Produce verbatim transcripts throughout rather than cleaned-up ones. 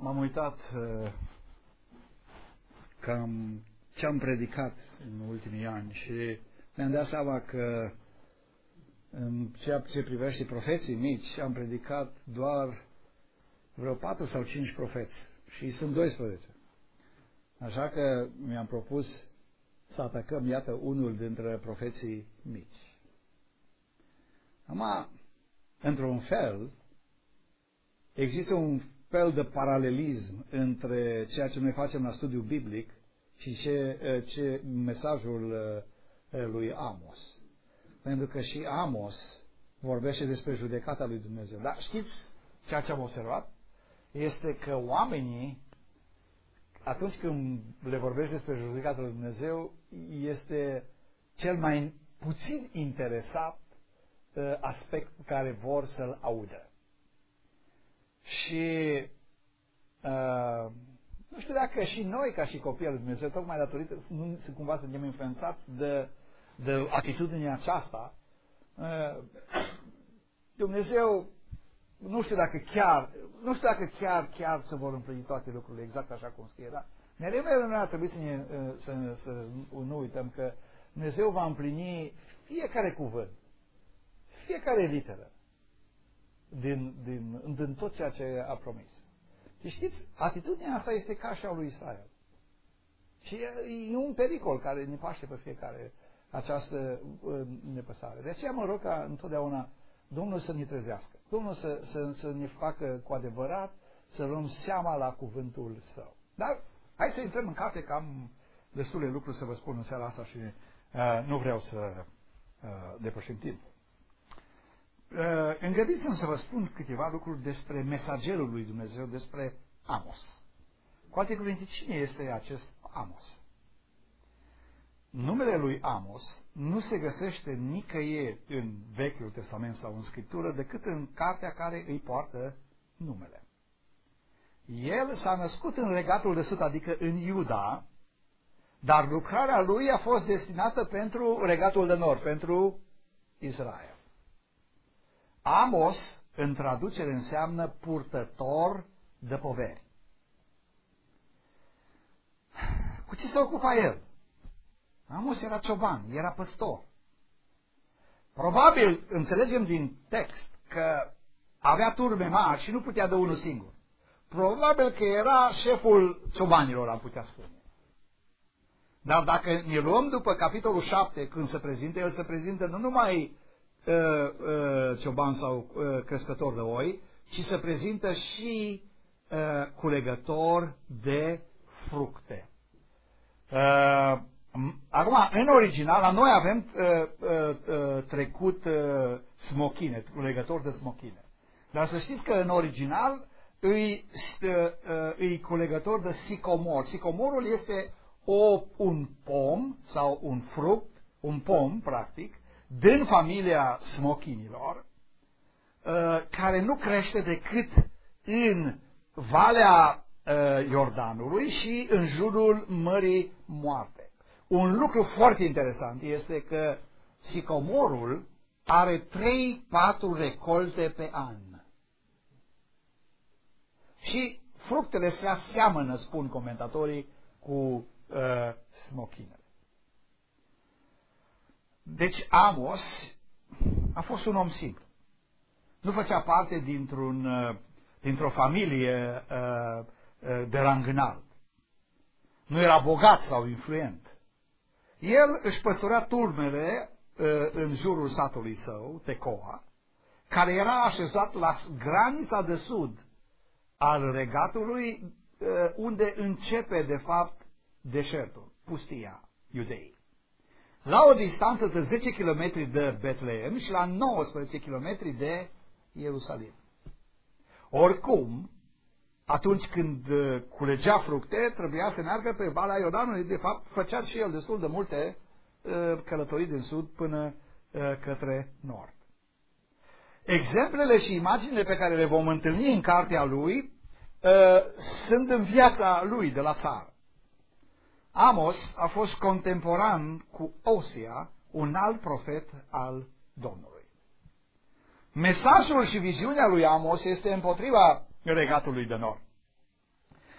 m-am uitat uh, cam ce am predicat în ultimii ani și mi-am dat seama că în ceea ce privește profeții mici am predicat doar vreo patru sau cinci profeți și sunt doisprezece. Așa că mi-am propus să atacăm, iată, unul dintre profeții mici. Acum, într-un fel, există un fel de paralelism între ceea ce noi facem la studiu biblic și ce, ce mesajul lui Amos. Pentru că și Amos vorbește despre judecata lui Dumnezeu. Dar știți ceea ce am observat? Este că oamenii, atunci când le vorbești despre judecata lui Dumnezeu, este cel mai puțin interesat aspect pe care vor să-l audă. Și uh, nu știu dacă și noi, ca și copii al lui Dumnezeu, tocmai datorită, nu sunt cumva suntem influențați de, de atitudinea aceasta, uh, Dumnezeu, nu știu dacă chiar, nu știu dacă chiar, chiar se vor împlini toate lucrurile exact așa cum scrie, dar mereu, mereu noi ar trebui să, ne, să, să nu uităm că Dumnezeu va împlini fiecare cuvânt, fiecare literă din, din, din tot ceea ce a promis. Și știți, atitudinea asta este ca și a lui Israel. Și e, e un pericol care ne paște pe fiecare această nepăsare. De aceea mă rog ca întotdeauna Domnul să ne trezească. Domnul să, să, să ne facă cu adevărat să luăm seama la cuvântul Său. Dar hai să intrăm în carte, că am destule lucruri să vă spun în seara asta și uh, nu vreau să uh, depășim timpul. Uh, îngăduiți-mi să vă spun câteva lucruri despre mesagerul lui Dumnezeu, despre Amos. Cu alte cuvinte, cine este acest Amos? Numele lui Amos nu se găsește nicăieri în Vechiul Testament sau în Scriptură decât în cartea care îi poartă numele. El s-a născut în Regatul de Sud, adică în Iuda, dar lucrarea lui a fost destinată pentru Regatul de Nord, pentru Israel. Amos, în traducere, înseamnă purtător de poveri. Cu ce se ocupa el? Amos era cioban, era păstor. Probabil, înțelegem din text, că avea turme mari și nu putea de unul singur. Probabil că era șeful ciobanilor, am putea spune. Dar dacă ne luăm după capitolul șapte, când se prezintă, el se prezintă nu numai uh, uh, cioban sau uh, crescător de oi, ci se prezintă și uh, culegător de fructe. Uh, Acum, în original, la noi avem uh, uh, uh, trecut uh, smochine, culegător de smochine. Dar să știți că în original îi, uh, uh, îi culegător de sicomor. Sicomorul este o, un pom sau un fruct, un pom, practic, din familia smochinilor, uh, care nu crește decât în Valea uh, Iordanului și în jurul Mării Moarte. Un lucru foarte interesant este că sicomorul are trei patru recolte pe an. Și fructele se aseamănă, spun comentatorii, cu uh, smochinele. Deci Amos a fost un om simplu. Nu făcea parte dintr-un, uh, dintr-o familie uh, uh, de rang înalt. Nu era bogat sau influent. El își păstora turmele uh, în jurul satului său, Tecoa, care era așezat la granița de sud al regatului, uh, unde începe, de fapt, deșertul, pustia Iudeii. La o distanță de zece kilometri de Betlehem și la nouăsprezece kilometri de Ierusalim. Oricum, atunci când culegea fructe, trebuia să meargă pe Valea Iordanului. De fapt, făcea și el destul de multe uh, călătorii din sud până uh, către nord. Exemplele și imaginile pe care le vom întâlni în cartea lui uh, sunt în viața lui de la țară. Amos a fost contemporan cu Osia, un alt profet al Domnului. Mesajul și viziunea lui Amos este împotriva Regatului de Nord.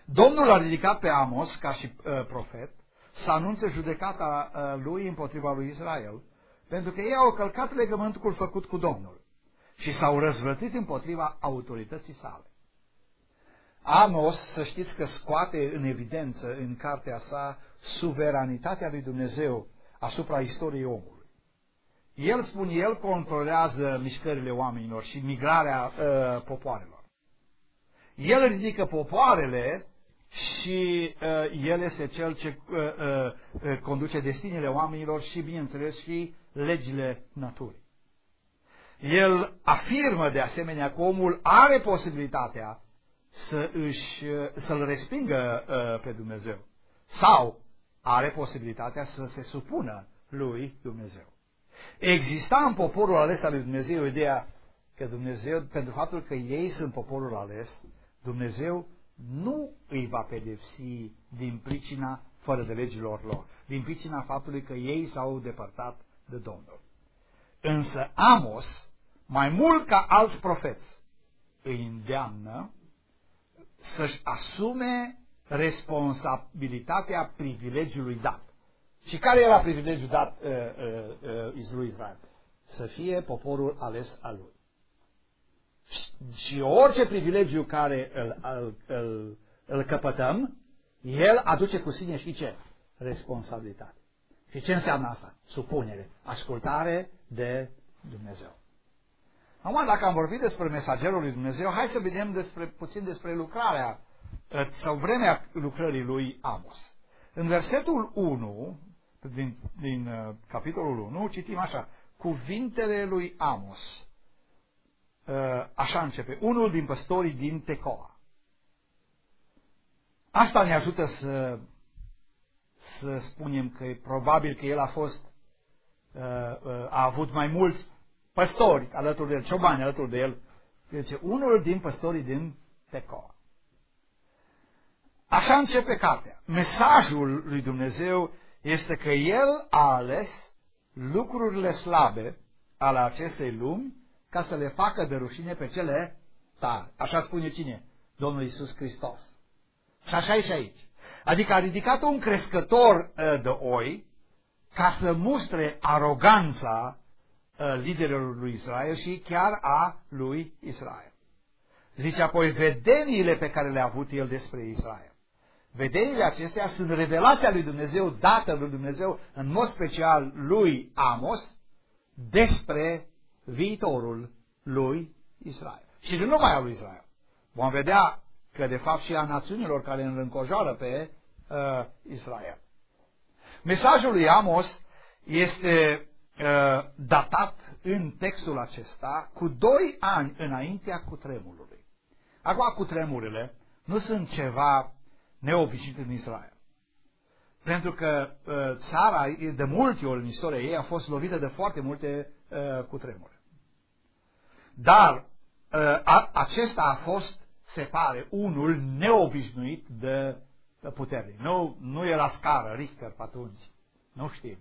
Domnul a ridicat pe Amos ca și uh, profet să anunțe judecata uh, lui împotriva lui Israel, pentru că ei au călcat legământul făcut cu Domnul și s-au răzvrătit împotriva autorității sale. Amos, să știți că scoate în evidență în cartea sa suveranitatea lui Dumnezeu asupra istoriei omului. El spune, el controlează mișcările oamenilor și migrarea uh, popoarelor. El ridică popoarele și uh, el este cel ce uh, uh, conduce destinele oamenilor și, bineînțeles, și legile naturii. El afirmă de asemenea că omul are posibilitatea să își, să-l respingă uh, pe Dumnezeu sau are posibilitatea să se supună lui Dumnezeu. Exista în poporul ales al lui Dumnezeu ideea că Dumnezeu, pentru faptul că ei sunt poporul ales, Dumnezeu nu îi va pedepsi din pricina fără de legilor lor, din pricina faptului că ei s-au depărtat de Domnul. Însă Amos, mai mult ca alți profeți, îi îndeamnă să-și asume responsabilitatea privilegiului dat. Și care era privilegiul dat uh, uh, uh, lui Israel? Să fie poporul ales al lui. Și orice privilegiu care îl, îl, îl, îl căpătăm, el aduce cu sine și ce? Responsabilitate. Și ce înseamnă asta? Supunere, ascultare de Dumnezeu. Acum, dacă am vorbit despre mesagerul lui Dumnezeu, hai să vedem despre, puțin despre lucrarea sau vremea lucrării lui Amos. În versetul unu, din, din uh, capitolul unu, citim așa: cuvintele lui Amos. Uh, așa începe: unul din păstorii din Tecoa. Asta ne ajută să, să spunem că e probabil că el a fost, uh, uh, a avut mai mulți păstori alături de el, ciobani alături de el. Deci, unul din păstorii din Tecoa. Așa începe cartea. Mesajul lui Dumnezeu este că El a ales lucrurile slabe ale acestei lumi ca să le facă de rușine pe cele tari. Așa spune cine? Domnul Iisus Hristos. Și așa e și aici. Adică a ridicat un crescător de oi ca să mustre aroganța liderilor lui Israel și chiar a lui Israel. Zice apoi vedeniile pe care le-a avut el despre Israel. Vedeniile acestea sunt revelația lui Dumnezeu, dată lui Dumnezeu, în mod special lui Amos, despre viitorul lui Israel. Și nu numai al lui Israel. Vom vedea că de fapt și a națiunilor care îl înconjoară pe uh, Israel. Mesajul lui Amos este uh, datat în textul acesta cu doi ani înaintea cutremurului. Acum, cutremurile nu sunt ceva neobișnuit în Israel. Pentru că uh, țara, de multe ori în istoria ei, a fost lovită de foarte multe uh, cutremure. Dar uh, a, acesta a fost, se pare, unul neobișnuit de, de puternic. Nu, nu era scară Richter pe atunci. Nu știm.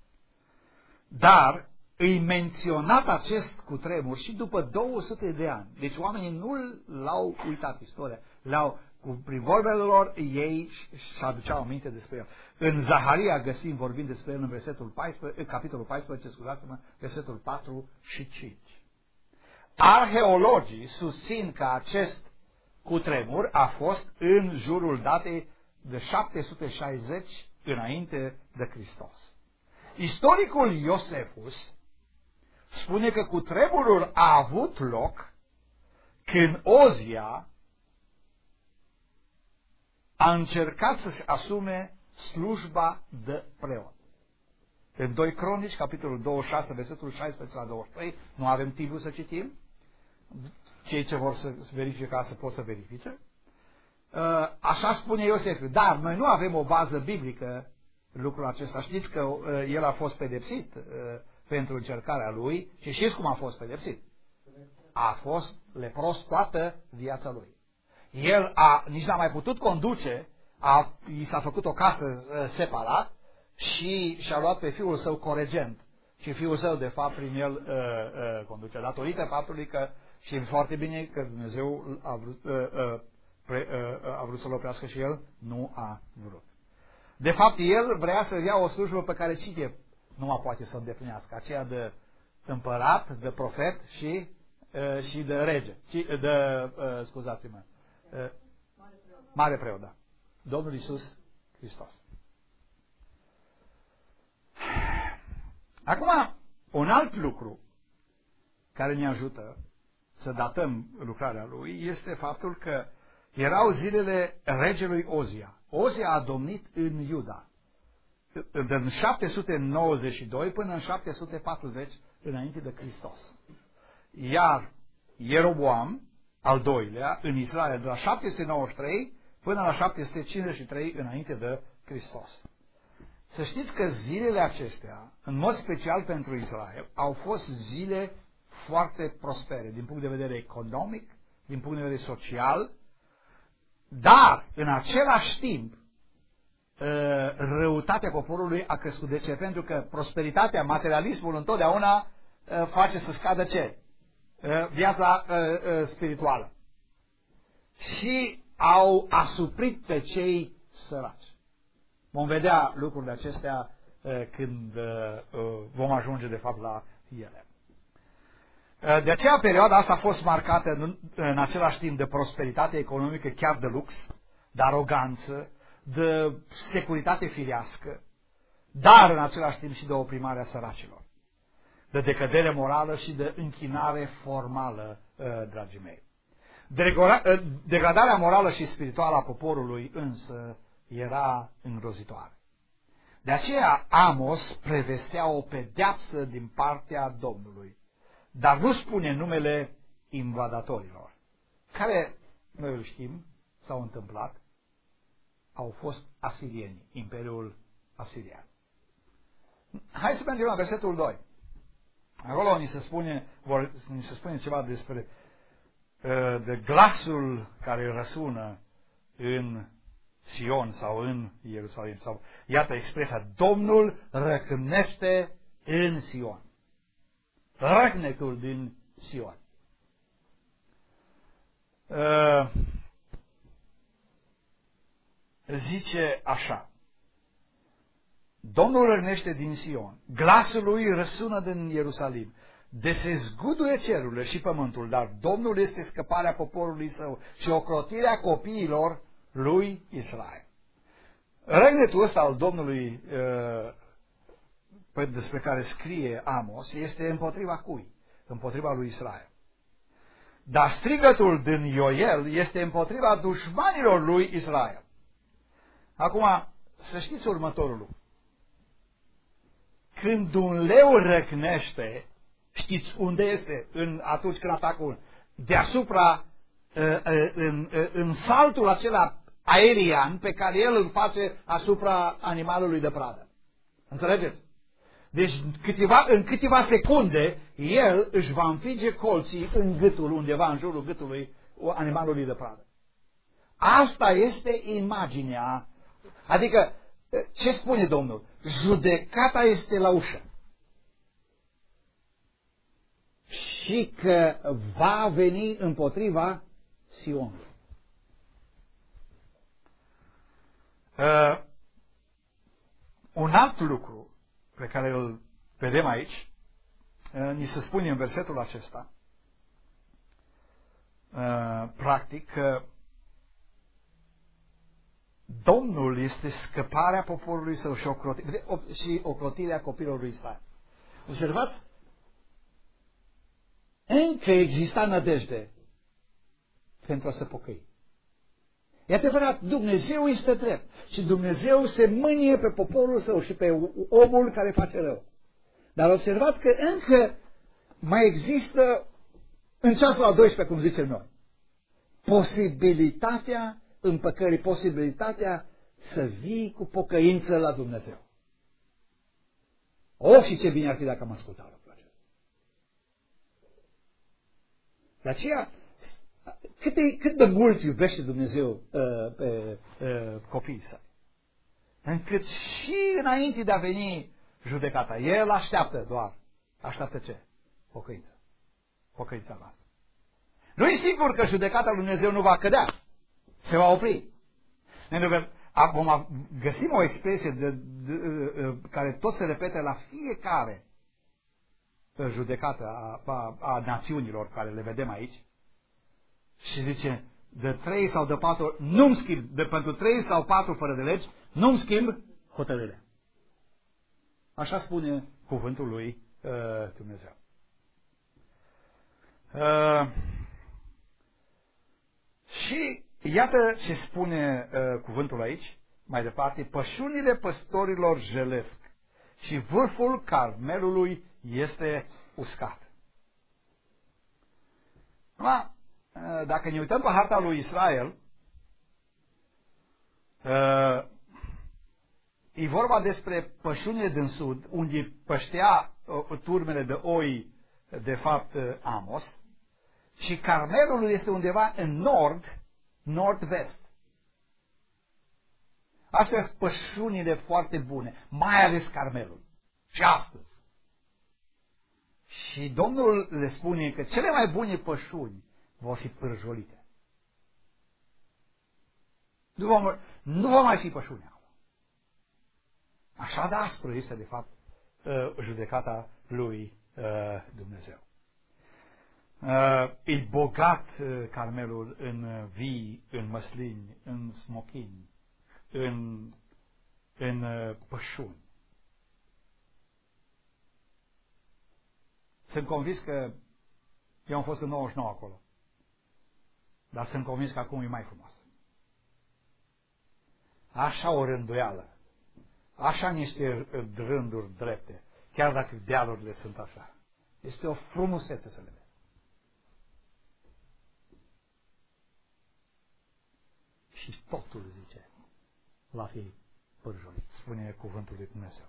Dar îi menționat acest cutremur și după două sute de ani. Deci oamenii nu l-au uitat istoria. L-au, cu, prin vorbele lor, ei și aduceau aminte despre el. În Zaharia găsim vorbind despre el în versetul paisprezece, în capitolul paisprezece, scuzați-mă, versetul patru și cinci. Arheologii susțin că acest cutremur a fost în jurul datei de șapte sute șaizeci înainte de Hristos. Istoricul Iosefus spune că cutremurul a avut loc când Ozia a încercat să-și asume slujba de preot. În doi Cronici, capitolul douăzeci și șase, versetul șaisprezece la douăzeci și trei, nu avem timpul să citim. Cei ce vor să verifice ca să pot să verifice. Așa spune Iosef. Dar noi nu avem o bază biblică lucrul acesta. Știți că el a fost pedepsit pentru încercarea lui și știți cum a fost pedepsit. A fost lepros toată viața lui. El a, nici n-a mai putut conduce, a, i s-a făcut o casă separat și și-a luat pe fiul său coregent. Și fiul său, de fapt, prin el uh, uh, conduce. Datorită faptului că știm foarte bine că Dumnezeu a vrut, uh, uh, pre, a vrut să-l oprească și el nu a vrut. De fapt, el vrea să ia o slujbă pe care cine nu mai poate să o îndeplinească, aceea de împărat, de profet și, și de rege, de, scuzați-mă, mare preot, da. Domnul Iisus Hristos. Acum, un alt lucru care ne ajută să datăm lucrarea lui este faptul că erau zilele regelui Ozia. Ozia a domnit în Iuda din șapte sute nouăzeci și doi până în șapte sute patruzeci înainte de Hristos. Iar Ieroboam, al doilea, în Israel, de la șapte sute nouăzeci și trei până la șapte sute cincizeci și trei înainte de Hristos. Să știți că zilele acestea, în mod special pentru Israel, au fost zile foarte prospere din punct de vedere economic, din punct de vedere social, dar în același timp răutatea poporului a crescut. De ce? Pentru că prosperitatea, materialismul întotdeauna face să scadă ce? Viața spirituală. Și au asuprit pe cei săraci. Vom vedea lucrurile acestea când vom ajunge de fapt la ele. De aceea perioada asta a fost marcată în, în același timp de prosperitate economică, chiar de lux, de aroganță, de securitate firească, dar în același timp și de oprimarea săracilor, de decădere morală și de închinare formală, dragii mei. Degradarea morală și spirituală a poporului însă era îngrozitoare. De aceea Amos prevestea o pedeapsă din partea Domnului, dar nu spune numele invadatorilor, care, noi îl știm, s-au întâmplat, au fost asirieni, Imperiul Asirian. Hai să mergem la versetul doi. Acolo ni se spune, vor, ni se spune ceva despre uh, de glasul care răsună în Sion sau în Ierusalim. Sau, iată expresia, Domnul răcnește în Sion. Răcnetul din Sion. Uh, zice așa, Domnul răcnește din Sion, glasul lui răsună din Ierusalim, de se zguduie cerurile și pământul, dar Domnul este scăparea poporului său și ocrotirea copiilor lui Israel. Răgnetul ăsta al Domnului uh, despre care scrie Amos este împotriva cui? Împotriva lui Israel. Dar strigătul din Ioel este împotriva dușmanilor lui Israel. Acum, să știți următorul lucru. Când un leu răcnește, știți unde este în, atunci când atacă deasupra, în, în saltul acela aerian pe care el îl face asupra animalului de pradă. Înțelegeți? Deci câteva, în câteva secunde el își va înfige colții în gâtul, undeva în jurul gâtului animalului de pradă. Asta este imaginea. Adică, ce spune Domnul? Judecata este la ușă. Și că va veni împotriva Sionului. Uh, un alt lucru pe care îl vedem aici, uh, ni se spune în versetul acesta, uh, practic, că Domnul este scăparea poporului său și, ocroti, și ocrotirea copilului lui Israel. Observați? Încă exista nădejde pentru a se pocăi. E adevărat, Dumnezeu este drept și Dumnezeu se mânie pe poporul său și pe omul care face rău. Dar observați că încă mai există, în ceasul al doisprezecelea, cum zicem noi, posibilitatea împăcării, posibilitatea să vii cu pocăință la Dumnezeu. O, și ce bine ar fi dacă am ascultat lucrul acesta. De aceea, cât de, cât de mult iubește Dumnezeu uh, pe uh, copiii săi, încât și înainte de a veni judecata, El așteaptă doar, așteaptă ce? Pocăință. Pocăința noastră. Nu e sigur că judecata lui Dumnezeu nu va cădea. Se va opri. Pentru că vom găsim o expresie de, de, de, care tot se repete la fiecare judecată a, a, a națiunilor care le vedem aici. Și zice, de trei sau de patru, nu-mi schimb, de pentru trei sau patru fără de legi, nu-mi schimb hotărârea. Așa spune cuvântul lui uh, Dumnezeu. Uh, și iată ce spune uh, cuvântul aici, mai departe, pășunile păstorilor jelesc și vârful Carmelului este uscat. Acum, dacă ne uităm pe harta lui Israel, e vorba despre pășunile din sud, unde păștea turmele de oi, de fapt, Amos, și Carmelul este undeva în nord, nord-vest. Astea sunt pășunile foarte bune, mai ales Carmelul. Și astăzi. Și Domnul le spune că cele mai bune pășuni vor fi pârjolite. Nu va, nu va mai fi pășune acolo. Așa de aspră este, de fapt, judecata lui Dumnezeu. E bogat Carmelul în vii, în măslini, în smochini, în, în pășuni. Sunt convins că eu am fost în nouăzeci și nouă acolo. Dar sunt convins că acum e mai frumos. Așa o rânduială. Așa niște rânduri drepte. Chiar dacă dealurile sunt așa. Este o frumusețe să le vezi. Și totul, zice, va fi pârjolit. Spune cuvântul lui Dumnezeu.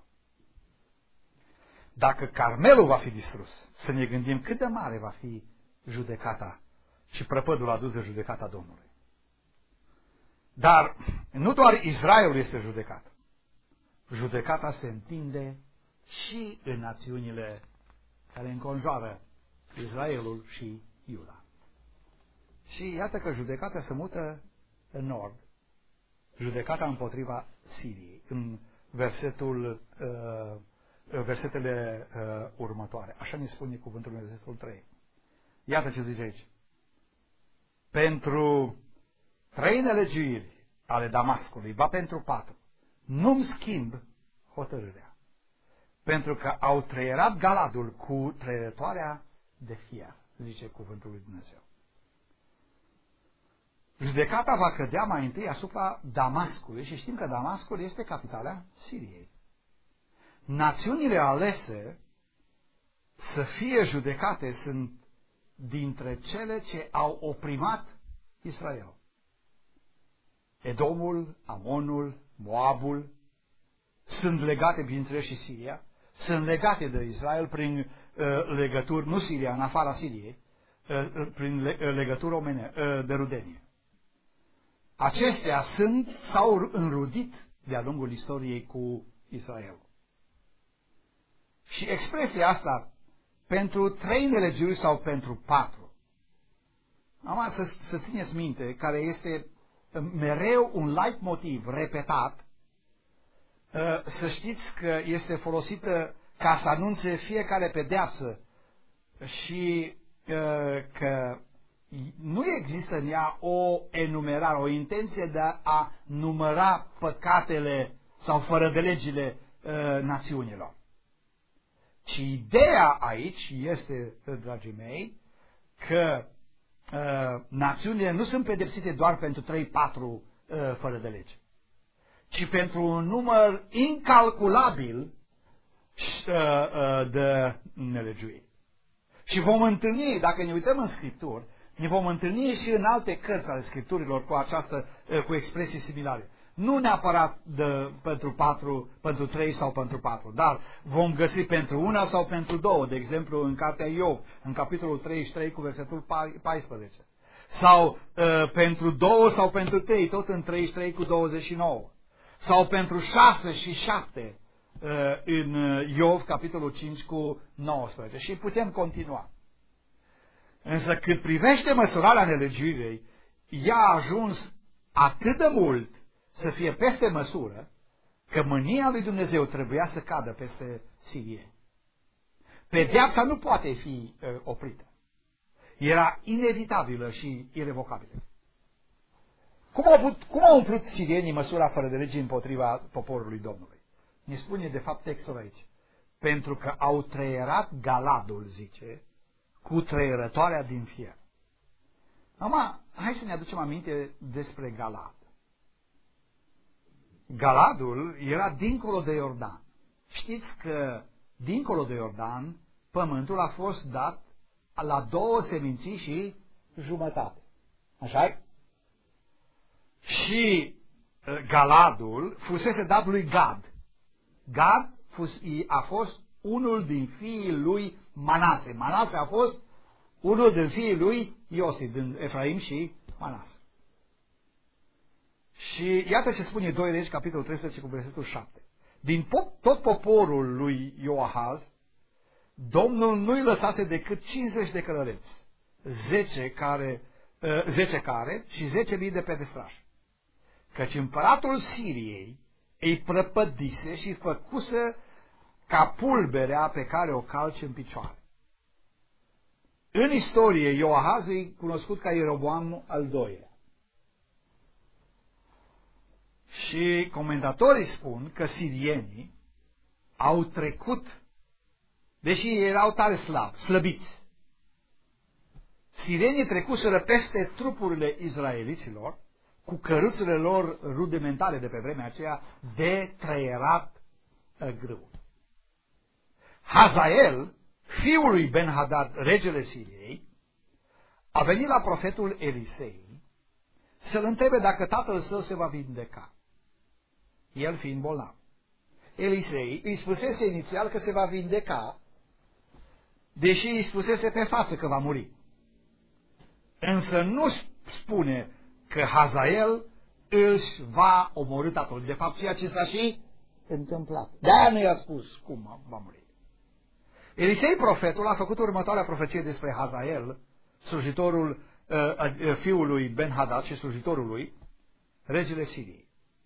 Dacă Carmelul va fi distrus, să ne gândim cât de mare va fi judecata și prăpădul adus de judecata Domnului. Dar nu doar Israelul este judecat. Judecata se întinde și în națiunile care înconjoară Israelul și Iuda. Și iată că judecata se mută în nord. Judecata împotriva Siriei. În versetul, uh, versetele uh, următoare. Așa ne spune cuvântul în versetul trei. Iată ce zice aici. Pentru trei nelegiuiri ale Damascului, ba pentru patru, nu-mi schimb hotărârea. Pentru că au trăierat Galadul cu trăierătoarea de fier, zice cuvântul lui Dumnezeu. Judecata va cădea mai întâi asupra Damascului și știm că Damascul este capitala Siriei. Națiunile alese să fie judecate sunt dintre cele ce au oprimat Israel. Edomul, Amonul, Moabul sunt legate, bineînțeles, și Siria, sunt legate de Israel prin uh, legături, nu Siria, în afara Siriei, uh, prin le, uh, legături omene, uh, de rudenie. Acestea sunt, s-au înrudit de-a lungul istoriei cu Israel. Și expresia asta, pentru trei nelegiuri sau pentru patru, am să, să țineți minte, care este mereu un leitmotiv repetat, să știți că este folosită ca să anunțe fiecare pedeapsă și că nu există în ea o enumerare, o intenție de a număra păcatele sau fără de legile națiunilor. Ci ideea aici este, dragii mei, că uh, națiunile nu sunt pedepsite doar pentru trei patru uh, fără de lege, ci pentru un număr incalculabil uh, uh, de nelegiuiri. Și vom întâlni, dacă ne uităm în Scripturi, ne vom întâlni și în alte cărți ale Scripturilor cu această, uh, cu expresii similare. Nu neapărat de, pentru patru, pentru trei sau pentru patru, dar vom găsi pentru una sau pentru două, de exemplu în cartea Iov, în capitolul treizeci și trei cu versetul paisprezece. Sau uh, pentru două sau pentru trei, tot în treizeci și trei cu douăzeci și nouă. Sau pentru șase și șapte uh, în Iov, capitolul cinci cu nouăsprezece. Și putem continua. Însă cât privește măsurarea nelegiuirii, ea a ajuns atât de mult să fie peste măsură, că mânia lui Dumnezeu trebuia să cadă peste sirieni. Pedeapsa nu poate fi uh, oprită. Era inevitabilă și irevocabilă. Cum au, put, cum au umplut sirienii măsura fără de lege împotriva poporului Domnului? Ne spune de fapt textul aici. Pentru că au trăierat Galadul, zice, cu trăierătoarea din fier. Acum, hai să ne aducem aminte despre Galad. Galadul era dincolo de Iordan. Știți că dincolo de Iordan, pământul a fost dat la două seminții și jumătate. Așa-i? Și Galadul fusese dat lui Gad. Gad a fost unul din fiii lui Manase. Manase a fost unul din fiii lui Iosif, din Efraim și Manase. Și iată ce spune doi Regi, capitolul treisprezece, cu versetul șapte. Din pop, tot poporul lui Ioahaz, Domnul nu-i lăsase decât cincizeci de călăreți, zece care, uh, zece care și zece mii de pedestrași. Căci împăratul Siriei îi prăpădise și făcuse ca pulberea pe care o calci în picioare. În istorie, Ioahaz e cunoscut ca Ieroboam al doilea. Și comentatorii spun că sirienii au trecut, deși erau tare slabi, slăbiți. Sirienii trecuseră peste trupurile izraeliților cu căruțele lor rudimentare de pe vremea aceea de trăierat grâu. Hazael, fiul lui Ben-Hadad, regele Siriei, a venit la profetul Elisei să-l întrebe dacă tatăl său se va vindeca, el fiind bolnav. Elisei îi spusese inițial că se va vindeca, deși îi spusese pe față că va muri. Însă nu spune că Hazael își va omorî tatăl. De fapt, ceea ce s-a și întâmplat. De-aia nu i-a spus cum va muri. Elisei, profetul, a făcut următoarea profecie despre Hazael, slujitorul uh, fiului Ben-Hadad și slujitorul lui, regele Siriei.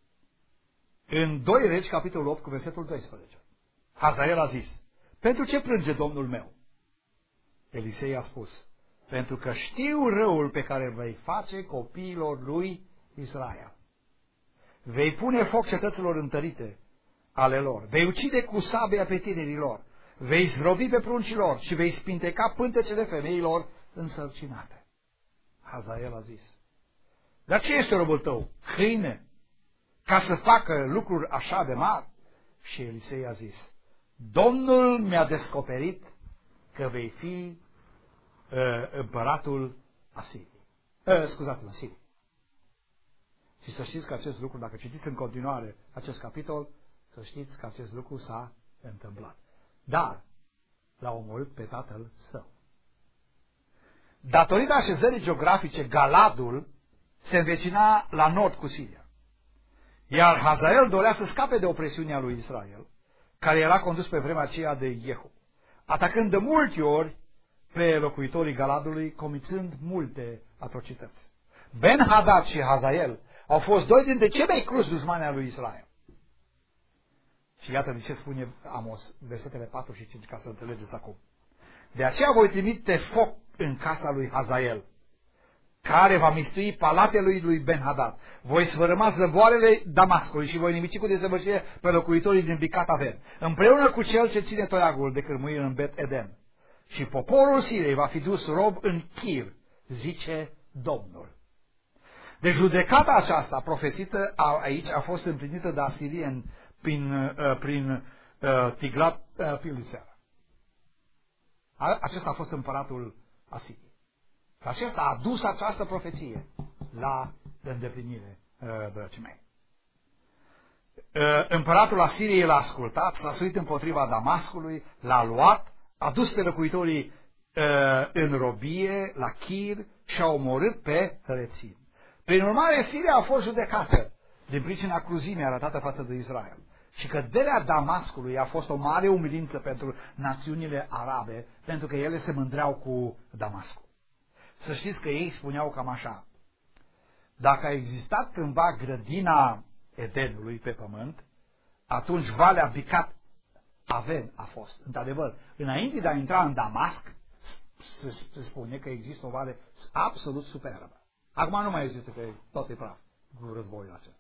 În doi Regi, capitolul opt, cu versetul doisprezece. Hazael a zis: pentru ce plânge Domnul meu? Elisei a spus: pentru că știu răul pe care îl vei face copiilor lui Israel. Vei pune foc cetăților întărite ale lor, vei ucide cu sabia pe tinerii lor, vei zdrobi pe pruncii lor și vei spinteca pântecele femeilor însărcinate. Hazael a zis: dar ce este robul tău? Câine? Ca să facă lucruri așa de mari? Și Elisei a zis: Domnul mi-a descoperit că vei fi uh, împăratul Asiriei. Uh, scuzați-mă, Asiriei. Și să știți că acest lucru, dacă citiți în continuare acest capitol, să știți că acest lucru s-a întâmplat. Dar l-a omorât pe tatăl său. Datorită așezării geografice, Galadul se învecina la nord cu Siria. Iar Hazael dorea să scape de opresiunea lui Israel, care era condus pe vremea aceea de Jehu, atacând de multe ori pe locuitorii Galadului, comițând multe atrocități. Ben-Hadad și Hazael au fost doi dintre cei mai cruzi dușmani ai lui Israel. Și iată de ce spune Amos, versetele patru și cinci, ca să înțelegeți acum. De aceea voi trimite foc în casa lui Hazael, care va mistui palatele lui Ben-Hadad. Voi sfărâma zăvoarele Damascului și voi nimici cu desăvârșire pe locuitorii din Bicat Aven, împreună cu cel ce ține toiagul de cârmuire în Bet Eden. Și poporul Siriei va fi dus rob în Chir, zice Domnul. De judecata aceasta profesită aici a fost împlinită de asirieni prin, uh, prin uh, Tiglat-Pileser. Uh, Acesta a fost împăratul Asiriei. Și acesta a dus această profeție la îndeplinire, uh, dragii mei. Uh, împăratul Asiriei l-a ascultat, s-a suit împotriva Damascului, l-a luat, a dus pe locuitorii uh, în robie, la Chir și a omorât pe Rețin. Prin urmare, Siria a fost judecată din pricina cruzimii arătată față de Israel. Și căderea Damascului a fost o mare umilință pentru națiunile arabe, pentru că ele se mândreau cu Damascul. Să știți că ei spuneau cam așa: Dacă a existat cândva grădina Edenului pe pământ, atunci Valea Bicat Aven a fost. Într-adevăr, înainte de a intra în Damasc, se spune că există o vale absolut superbă. Acum nu mai există, că tot e praf cu războiul acesta.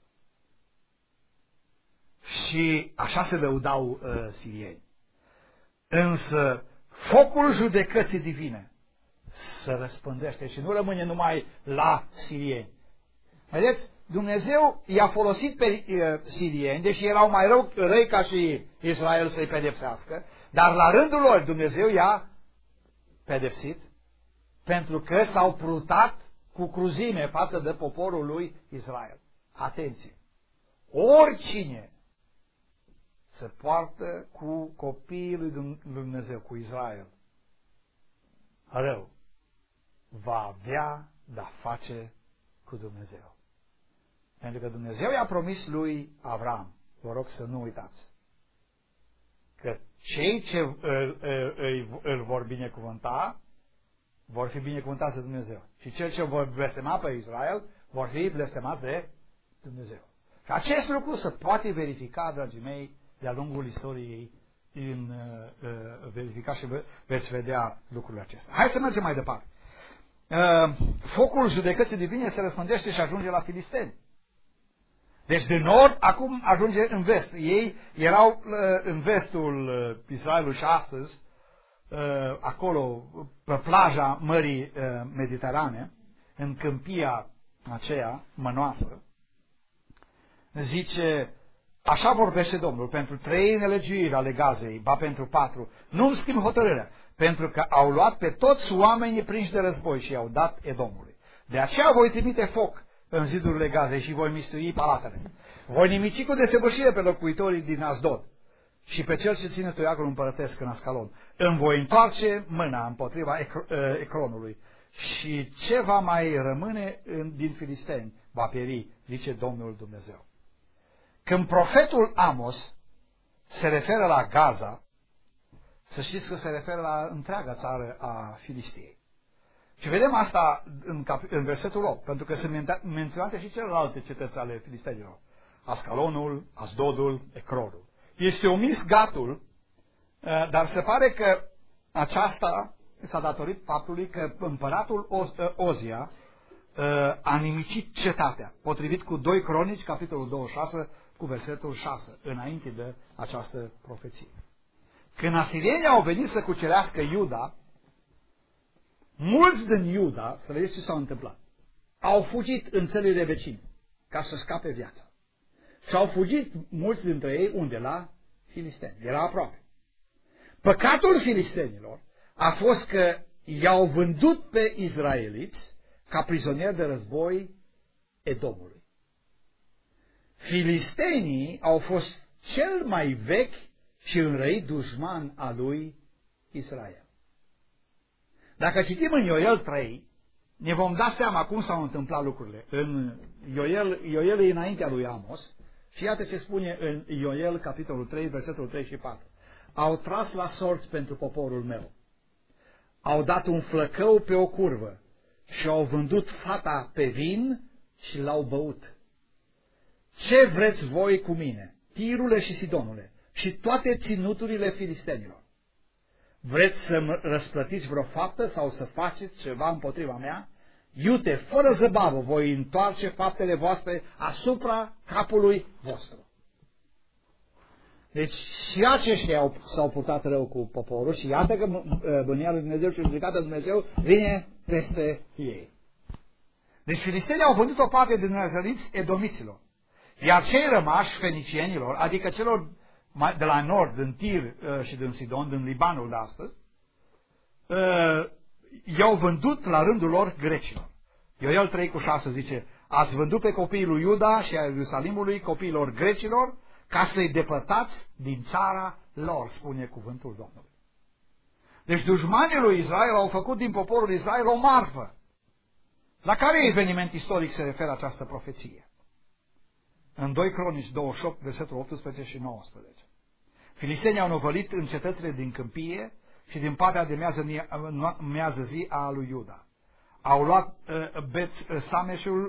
Și așa se lăudau uh, sirieni. Însă focul judecății divine se răspândește și nu rămâne numai la sirieni. Vedeți? Dumnezeu i-a folosit pe uh, sirieni, deși erau mai rău, răi ca și Israel să-i pedepsească, dar la rândul lor Dumnezeu i-a pedepsit pentru că s-au purtat cu cruzime față de poporul lui Israel. Atenție! Oricine se poartă cu copiii lui Dumnezeu, cu Israel, rău, va avea de-a face cu Dumnezeu. Pentru că Dumnezeu i-a promis lui Avram, vă rog să nu uitați, că cei ce îl, îl, îl, îl vor binecuvânta, vor fi binecuvântați de Dumnezeu. Și cei ce vor blestema pe Israel, vor fi blestemați de Dumnezeu. Și acest lucru se poate verifica, dragii mei, de-a lungul istoriei, în uh, uh, verifica și veți vedea lucrurile acestea. Hai să mergem mai departe. Uh, focul judecății divine se răspândește și ajunge la filisteni. Deci din nord, acum ajunge în vest. Ei erau uh, în vestul uh, Israelului și astăzi, uh, acolo, pe plaja Mării uh, Mediterane, în câmpia aceea mănoasă, zice, așa vorbește Domnul, pentru trei nelegiuiri ale Gazei, ba pentru patru, nu-mi schimb hotărârea, pentru că au luat pe toți oamenii prinși de război și i-au dat Edomului. De aceea voi trimite foc în zidurile Gazei și voi mistui palatele. Voi nimici cu desăvârșire pe locuitorii din Asdod și pe cel ce ține toiagul împărătesc în Ascalon. Îmi voi întoarce mâna împotriva Ecronului și ce va mai rămâne din filisteni va pieri, zice Domnul Dumnezeu. Când profetul Amos se referă la Gaza, să știți că se referă la întreaga țară a Filistiei. Și vedem asta în, în versetul opt, pentru că sunt menționate și celelalte cetăți ale filistenilor. Ascalonul, Asdodul, Ecronul. Este omis Gatul, dar se pare că aceasta s-a datorit faptului că împăratul Ozia a nimicit cetatea, potrivit cu doi Cronici, capitolul douăzeci și șase, cu versetul șase, înainte de această profeție. Când asirienii au venit să cucerească Iuda, mulți din Iuda, să vedeți ce s-a întâmplat, au fugit în țările vecine ca să scape viața. Și au fugit mulți dintre ei unde? La filisteni. Era aproape. Păcatul filistenilor a fost că i-au vândut pe izraeliți ca prizonieri de război Edomului. Filistenii au fost cel mai vechi și înrăit dușman al lui Israel. Dacă citim în Ioel trei, ne vom da seama cum s-au întâmplat lucrurile. În Ioel, Ioel e înaintea lui Amos și iată ce spune în Ioel, capitolul trei, versetul trei și patru. Au tras la sorți pentru poporul meu. Au dat un flăcău pe o curvă și au vândut fata pe vin și l-au băut. Ce vreți voi cu mine, Tirule și Sidonule, și toate ținuturile filistenilor? Vreți să-mi răsplătiți vreo faptă sau să faceți ceva împotriva mea? Iute, fără zăbavă voi întoarce faptele voastre asupra capului vostru. Deci și aceștia s-au purtat rău cu poporul și iată că mânia lui Dumnezeu și judecata Dumnezeu vine peste ei. Deci filistenii au vândut o parte din izraeliți edomiților. Iar cei rămași fenicienilor, adică celor de la nord, din Tir și din Sidon, din Libanul de astăzi, i-au vândut la rândul lor grecilor. Ioel trei cu șase zice, ați vândut pe copiii lui Iuda și a Ierusalimului copiilor grecilor ca să-i depărtați din țara lor, spune cuvântul Domnului. Deci dușmanii lui Israel au făcut din poporul Israel o marfă. La care eveniment istoric se referă această profeție? În doi Cronici douăzeci și opt, versetul optsprezece și nouăsprezece. Filistenii au năvălit în cetățile din câmpie și din partea de miază, miază zi a lui Iuda. Au luat uh, Bet Sameșul,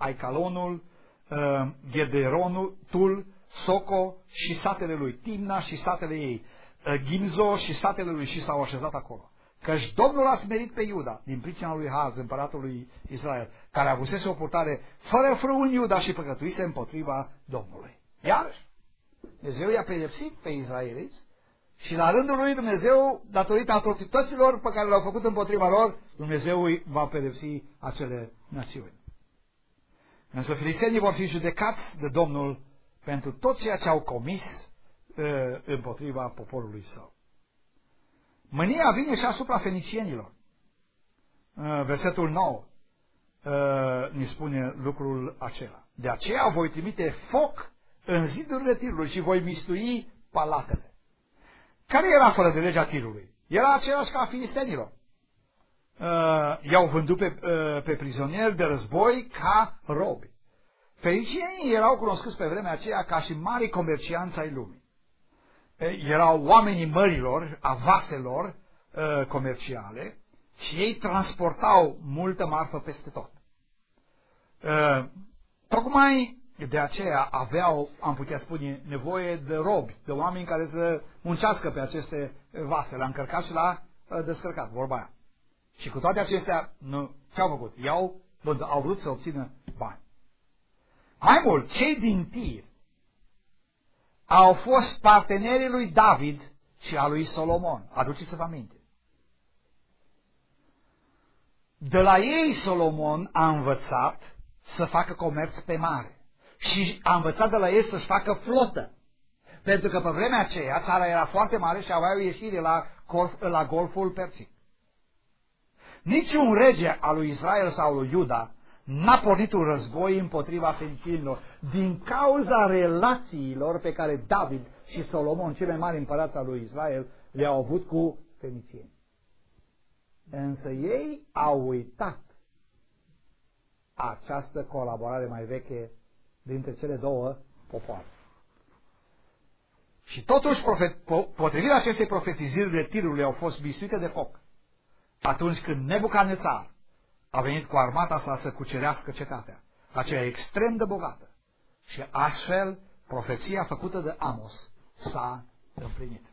Aicalonul, uh, Gederonul, Tul, Soco și satele lui, Timna și satele ei, uh, Gimzo și satele lui, și s-au așezat acolo. Căci Domnul a smerit pe Iuda din pricina lui Haz, împăratul lui Israel, care avusese o purtare fără frâu în Iuda și păcătuise împotriva Domnului. Iarăși, Dumnezeu i-a pedepsit pe israeliți și la rândul lui Dumnezeu, datorită atrocităților pe care le-au făcut împotriva lor, Dumnezeu îi va pedepsi acele națiuni. Însă filistenii vor fi judecați de Domnul pentru tot ceea ce au comis uh, împotriva poporului său. Mânia vine și asupra fenicienilor. Uh, versetul nouă uh, ne spune lucrul acela. De aceea voi trimite foc în zidurile Tirului și voi mistui palatele. Care era fără de legea Tirului? Era același ca a filistenilor. Uh, i-au vândut pe, uh, pe prizonieri de război ca robi. Fenicienii erau cunoscuți pe vremea aceea ca și mari comercianți ai lumii. Uh, erau oamenii mărilor, a vaselor uh, comerciale și ei transportau multă marfă peste tot. Uh, tocmai de aceea aveau, am putea spune, nevoie de robi, de oameni care să muncească pe aceste vase, la încărcat și la uh, descărcat, vorba aia. Și cu toate acestea, nu, ce-au făcut? I-au, au vrut să obțină bani. Mai mult, cei din Tir au fost partenerii lui David și a lui Solomon. Aduceți-vă aminte. De la ei Solomon a învățat să facă comerț pe mare. Și a învățat de la ei să-și facă flotă. Pentru că pe vremea aceea țara era foarte mare și avea o ieșire la, la Golful Persic. Niciun rege al lui Israel sau lui Iuda n-a pornit un război împotriva fenicienilor din cauza relațiilor pe care David și Solomon, cei mai mari împărați al lui Israel, le-au avut cu fenicieni. Însă ei au uitat această colaborare mai veche dintre cele două popoare. Și totuși, potrivit acestei profeții, zidurile Tirului au fost bistuite de foc atunci când Nebucadnețar a venit cu armata sa să cucerească cetatea, aceea extrem de bogată. Și astfel, profeția făcută de Amos s-a împlinit.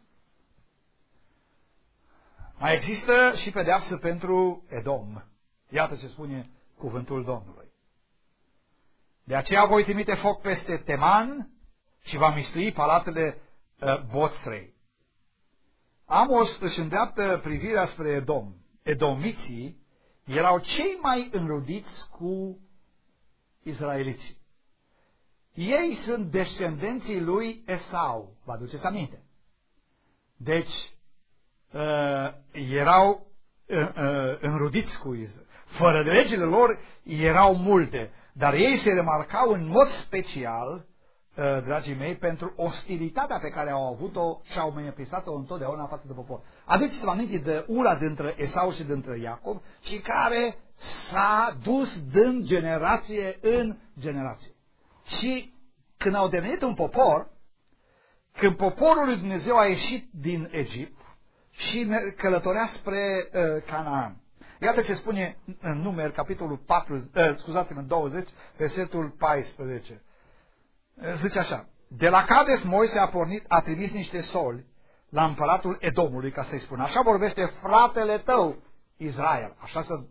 Mai există și pedeapsă pentru Edom. Iată ce spune cuvântul Domnului. De aceea voi trimite foc peste Teman și va mistui palatele uh, Boțrei. Amos își îndreaptă privirea spre Edom. Edomiții erau cei mai înrudiți cu izraeliții. Ei sunt descendenții lui Esau. Vă aduceți aminte? Deci, uh, erau uh, uh, înrudiți cu Israel. Fără de legile lor erau multe, dar ei se remarcau în mod special, uh, dragii mei, pentru ostilitatea pe care au avut-o și au manifestat-o întotdeauna față de popor. Aduceți-vă aminte de ura dintre Esau și dintre Iacov și care s-a dus din generație în generație. Și când au devenit un popor, când poporul lui Dumnezeu a ieșit din Egipt și călătorea spre uh, Canaan. Iată ce spune în Numeri, capitolul patru, uh, scuzați-mă, douăzeci, versetul paisprezece. Uh, zice așa: de la Cades Moise a pornit, a trimis niște soli la împăratul Edomului, ca să-i spună: așa vorbește fratele tău, Israel. Așa să...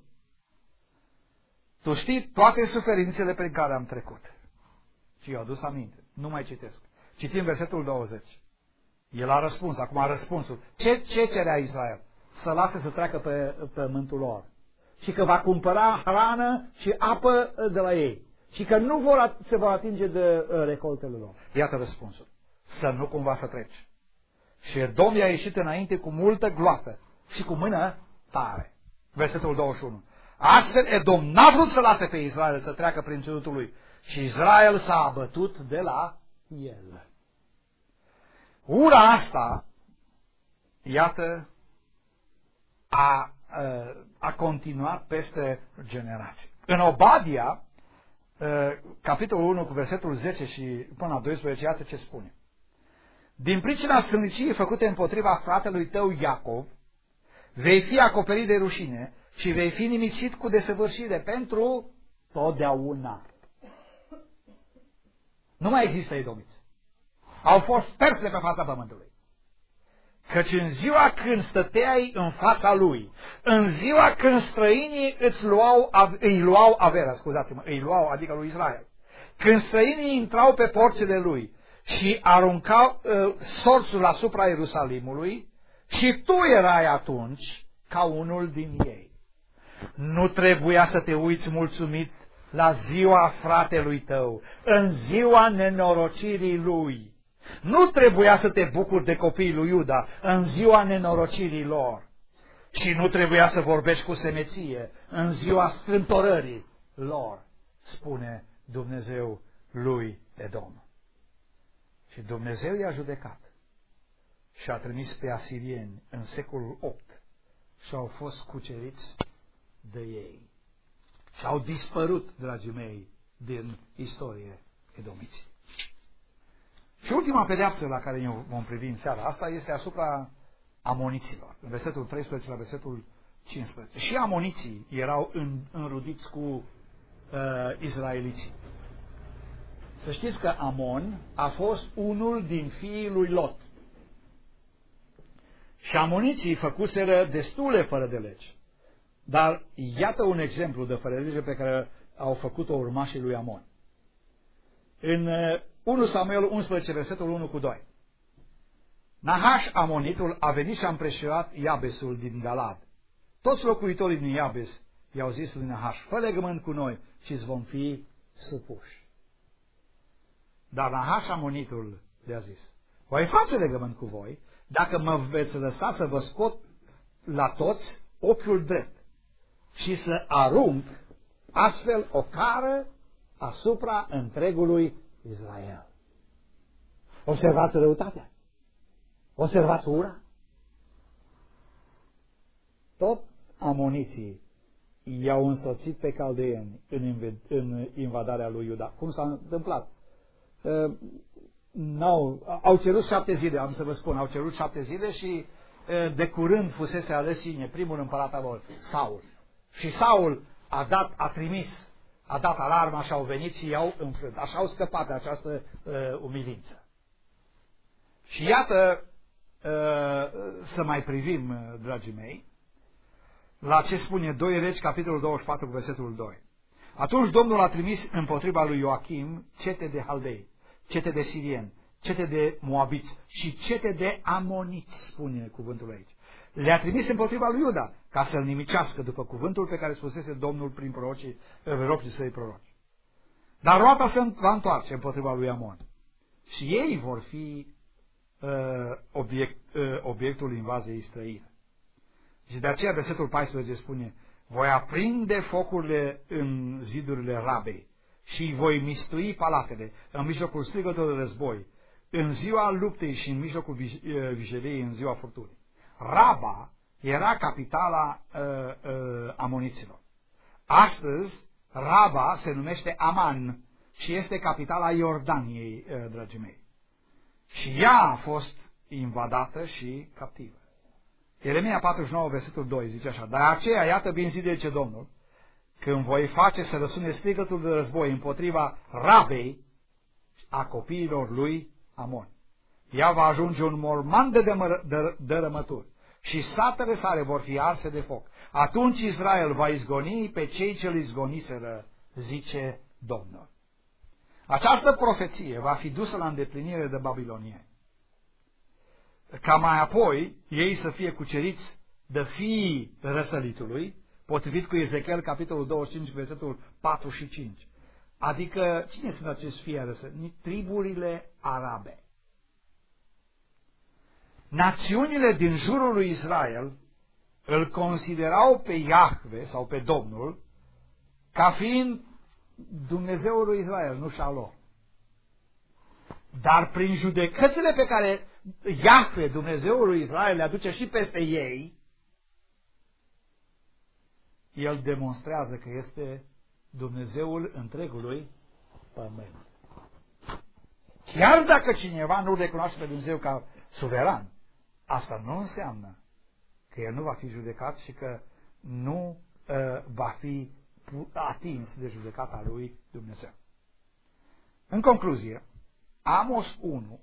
Tu știi toate suferințele prin care am trecut. Și eu adus aminte. Nu mai citesc. Citim versetul douăzeci. El a răspuns. Acum a răspunsul. Ce, ce cerea Israel? Să lase să treacă pe pământul lor. Și că va cumpăra hrană și apă de la ei. Și că nu vor, se vor atinge de recoltele lor. Iată răspunsul. Să nu cumva să treci. Și Edom i-a ieșit înainte cu multă gloată și cu mână tare. Versetul douăzeci și unu. Astfel Edom n-a vrut să lase pe Israel să treacă prin ținutul lui. Și Israel s-a abătut de la el. Ura asta, iată, a, a continuat peste generații. În Obadia, capitolul unu cu versetul zece și până la doisprezece, iată ce spune. Din pricina sfârniciei făcute împotriva fratelui tău Iacov, vei fi acoperit de rușine și vei fi nimicit cu desăvârșire pentru totdeauna. Nu mai există edomiți. Au fost șterse de pe fața pământului. Căci în ziua când stăteai în fața lui, în ziua când străinii îți luau, îi luau averea, scuzați-mă, îi luau, adică lui Israel, când străinii intrau pe porțile lui și aruncau uh, sorțul asupra Ierusalimului, și tu erai atunci ca unul din ei. Nu trebuia să te uiți mulțumit la ziua fratelui tău, în ziua nenorocirii lui. Nu trebuia să te bucuri de copiii lui Iuda în ziua nenorocirii lor. Și nu trebuia să vorbești cu semeție în ziua strâmtorării lor, spune Dumnezeu lui Edom. Și Dumnezeu i-a judecat și a trimis pe asirieni în secolul opt și au fost cuceriți de ei. Și au dispărut, dragii mei, din istorie edomiții. Și ultima pedeapsă la care ne vom privi în seara asta este asupra amoniților. În versetul treisprezece la versetul cincisprezece. Și amoniții erau în, înrudiți cu uh, izraeliții. Să știți că Amon a fost unul din fiii lui Lot. Și amoniții făcuseră destule fără de legi. Dar iată un exemplu de fără de lege pe care au făcut-o urmașii lui Amon. În uh, unu Samuel unsprezece, versetul unu cu doi. Nahaș amonitul a venit și a împreșurat Iabesul din Galad. Toți locuitorii din Iabes i-au zis lui Nahaș: fă legământ cu noi și îți vom fi supuși. Dar Nahaș amonitul le-a zis: voi face legământ cu voi dacă mă veți lăsa să vă scot la toți ochiul drept și să arunc astfel o cară asupra întregului Israel. Observați răutatea. Observați ura. Tot amoniții i-au însoțit pe caldeeni în, în invadarea lui Iuda. Cum s-a întâmplat? Uh, n-au, au cerut șapte zile, am să vă spun, au cerut șapte zile și uh, de curând fusese ales cine? Primul împărat al lor, Saul. Și Saul a dat, a trimis, a dat alarma și au venit și i-au înfrânt. Așa au scăpat de această uh, umilință. Și iată, uh, să mai privim, uh, dragii mei, la ce spune doi Regi, capitolul douăzeci și patru, cu versetul doi. Atunci Domnul a trimis împotriva lui Ioachim cete de haldei, cete de sirieni, cete de moabiți și cete de amoniți, spune cuvântul aici. Le-a trimis împotriva lui Iuda ca să-l nimicească după cuvântul pe care spusese Domnul prin prorocii, rogii săi proroci. Dar roata se va întoarce împotriva lui Amon și ei vor fi uh, obiect, uh, obiectul invaziei străine. Și de aceea versetul paisprezece spune: voi aprinde focurile în zidurile Rabei și voi mistui palatele în mijlocul strigătului de război, în ziua luptei și în mijlocul vijeliei, în ziua furtunii. Raba era capitala uh, uh, amoniților. Astăzi Raba se numește Aman și este capitala Iordaniei, uh, dragii mei. Și ea a fost invadată și captivă. Ieremia patruzeci și nouă, versetul doi, zice așa: dar aceea, iată bine zi de ce Domnul, când voi face să răsune strigătul de război împotriva Rabei a copiilor lui Amon. Ea va ajunge un morman de dărâmături și satele sale vor fi arse de foc. Atunci Israel va izgoni pe cei ce îl izgoniseră, zice Domnul. Această profeție va fi dusă la îndeplinire de babilonieni, ca mai apoi ei să fie cuceriți de fiii răsăritului, potrivit cu Ezechiel, capitolul douăzeci și cinci, versetul patru și cinci. Adică, cine sunt acești fii răsăritului? Triburile arabe. Națiunile din jurul lui Israel îl considerau pe Iahve sau pe Domnul ca fiind Dumnezeul lui Israel, nu și al lor. Dar prin judecățile pe care Iahve, Dumnezeul lui Israel, le aduce și peste ei, el demonstrează că este Dumnezeul întregului pământ. Chiar dacă cineva nu recunoaște pe Dumnezeu ca suveran, asta nu înseamnă că el nu va fi judecat și că nu uh, va fi atins de judecata lui Dumnezeu. În concluzie, Amos unu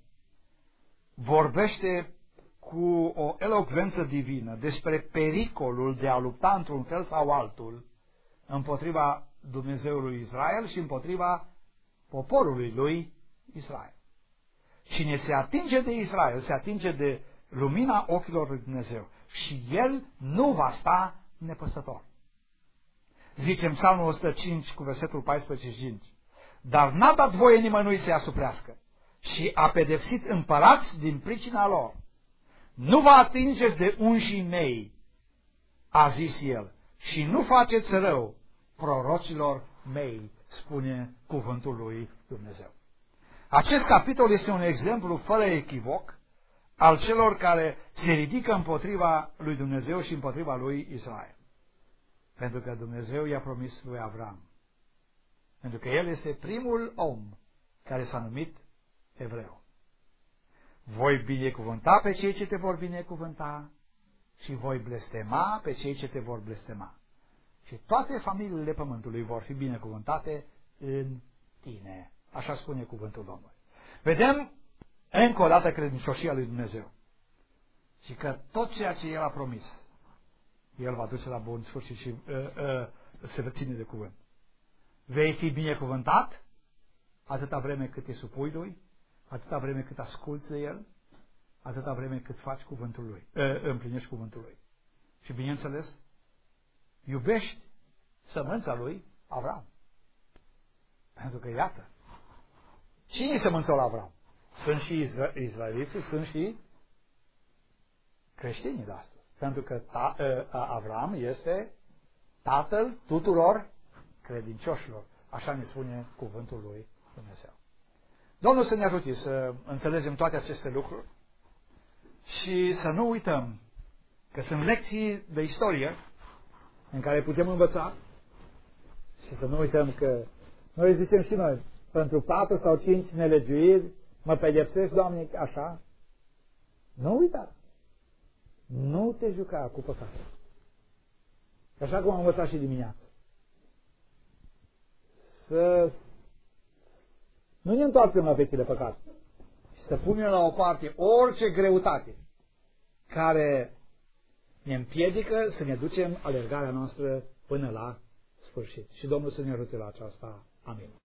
vorbește cu o elocvență divină despre pericolul de a lupta într-un fel sau altul împotriva Dumnezeului Israel și împotriva poporului lui Israel. Cine se atinge de Israel, se atinge de lumina ochilor lui Dumnezeu și el nu va sta nepăsător. Zice în Psalmul o sută cinci cu versetul paisprezece și cinci: dar n-a dat voie nimănui să-i asuprească și a pedepsit împărați din pricina lor. Nu vă atingeți de unșii mei, a zis el, și nu faceți rău prorocilor mei, spune cuvântul lui Dumnezeu. Acest capitol este un exemplu fără echivoc al celor care se ridică împotriva lui Dumnezeu și împotriva lui Israel. Pentru că Dumnezeu i-a promis lui Avram. Pentru că el este primul om care s-a numit evreu. Voi binecuvânta pe cei ce te vor binecuvânta și voi blestema pe cei ce te vor blestema. Și toate familiile pământului vor fi binecuvântate în tine. Așa spune cuvântul Domnului. Vedem încă o dată credincioșia lui Dumnezeu. Și că tot ceea ce El a promis, El va duce la bun sfârșit și uh, uh, se va ține de cuvânt. Vei fi binecuvântat atâta vreme cât te supui Lui, atâta vreme cât asculți de El, atâta vreme cât faci cuvântul Lui, uh, împlinești cuvântul Lui. Și bineînțeles, iubești sămânța Lui Avram. Pentru că iată, cine e sămânța lui Avram? Sunt și izra- izraeliții, sunt și creștinii de astăzi. Pentru că ta, uh, Avram este tatăl tuturor credincioșilor. Așa ne spune cuvântul lui Dumnezeu. Domnul să ne ajute să înțelegem toate aceste lucruri și să nu uităm că sunt lecții de istorie în care putem învăța și să nu uităm că noi zicem și noi, pentru patru sau cinci nelegiuiri mă pedepsești, Doamne, așa? Nu uita! Nu te juca cu păcatul. Așa cum am învățat și dimineața. Să nu ne întoarcem la vechile păcate și să punem la o parte orice greutate care ne împiedică să ne ducem alergarea noastră până la sfârșit. Și Domnul să ne ajute la aceasta. Amin.